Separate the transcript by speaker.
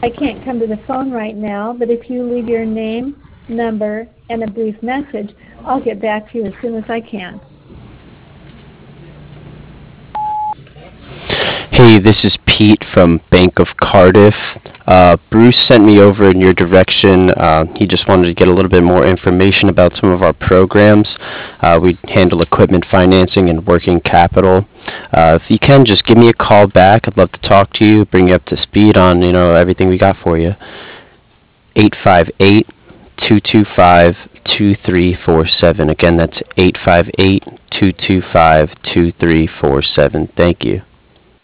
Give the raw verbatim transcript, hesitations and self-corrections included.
Speaker 1: I can't come to the phone right now, but if you leave your name, number, and a brief message, I'll get back to you as soon as I can.
Speaker 2: Hey, this is Pete from Bank of Cardiff. Uh, Bruce sent me over in your direction. Uh, he just wanted to get a little bit more information about some of our programs. Uh, we handle equipment financing and working capital. Uh, if you can, just give me a call back. I'd love to talk to you, bring you up to speed on you know everything we got for you. eight five eight, two two five, two three four seven. Again, that's eight five eight, two two five, two three four seven. Thank you.